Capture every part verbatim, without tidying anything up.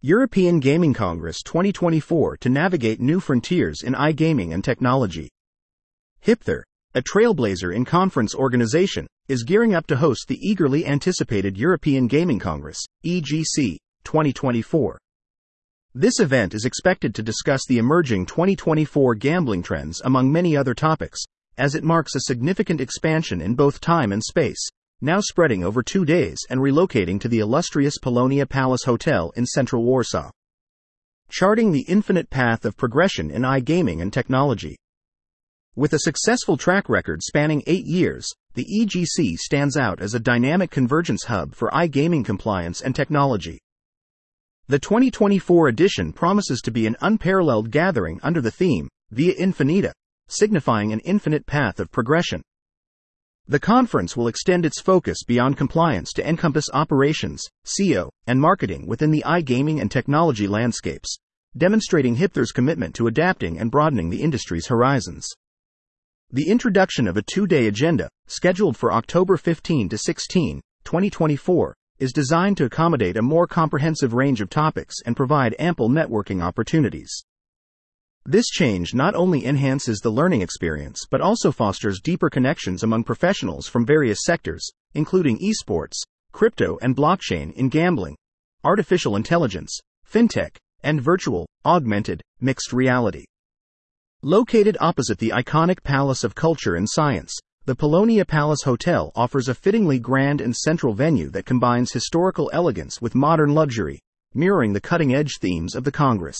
European Gaming Congress twenty twenty-four to navigate new frontiers in iGaming and technology. HIPTHR, a trailblazer in conference organization, is gearing up to host the eagerly anticipated European Gaming Congress, E G C, twenty twenty-four. This event is expected to discuss the emerging twenty twenty-four gambling trends among many other topics, as it marks a significant expansion in both time and space, now spreading over two days and relocating to the illustrious Polonia Palace Hotel in central Warsaw. Charting the infinite path of progression in iGaming and technology. With a successful track record spanning eight years, the E G C stands out as a dynamic convergence hub for iGaming compliance and technology. The twenty twenty-four edition promises to be an unparalleled gathering under the theme, Via Infinita, signifying an infinite path of progression. The conference will extend its focus beyond compliance to encompass operations, S E O, and marketing within the iGaming and technology landscapes, demonstrating HIPTHR's commitment to adapting and broadening the industry's horizons. The introduction of a two-day agenda, scheduled for October fifteenth to sixteenth, twenty twenty-four, is designed to accommodate a more comprehensive range of topics and provide ample networking opportunities. This change not only enhances the learning experience but also fosters deeper connections among professionals from various sectors, including esports, crypto and blockchain in gambling, artificial intelligence, fintech, and virtual, augmented, mixed reality. Located opposite the iconic Palace of Culture and Science, the Polonia Palace Hotel offers a fittingly grand and central venue that combines historical elegance with modern luxury, mirroring the cutting-edge themes of the Congress.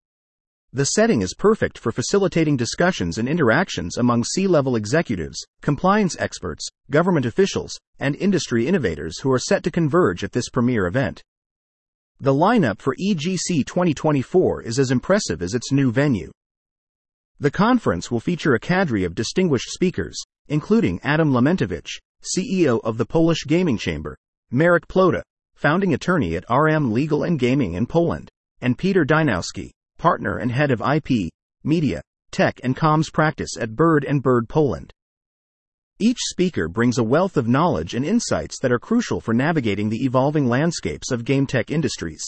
The setting is perfect for facilitating discussions and interactions among C-level executives, compliance experts, government officials, and industry innovators who are set to converge at this premier event. The lineup for E G C twenty twenty-four is as impressive as its new venue. The conference will feature a cadre of distinguished speakers, including Adam Lamentowicz, C E O of the Polish Gaming Chamber, Marek Plota, founding attorney at R M Legal and Gaming in Poland, and Peter Dynowski, partner and head of I P, media, tech and comms practice at Bird and Bird Poland. Each speaker brings a wealth of knowledge and insights that are crucial for navigating the evolving landscapes of game tech industries.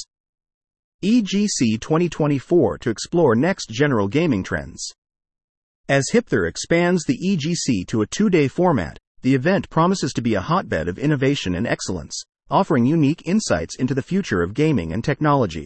E G C twenty twenty-four to explore next general gaming trends. As HIPTHR expands the E G C to a two-day format, the event promises to be a hotbed of innovation and excellence, offering unique insights into the future of gaming and technology.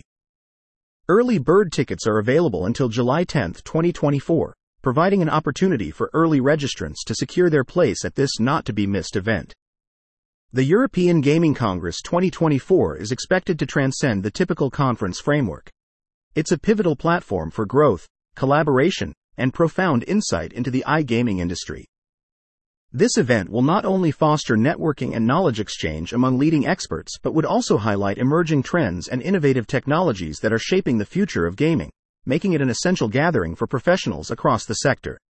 Early bird tickets are available until July tenth, twenty twenty-four, providing an opportunity for early registrants to secure their place at this not-to-be-missed event. The European Gaming Congress twenty twenty-four is expected to transcend the typical conference framework. It's a pivotal platform for growth, collaboration, and profound insight into the iGaming industry. This event will not only foster networking and knowledge exchange among leading experts but would also highlight emerging trends and innovative technologies that are shaping the future of gaming, making it an essential gathering for professionals across the sector.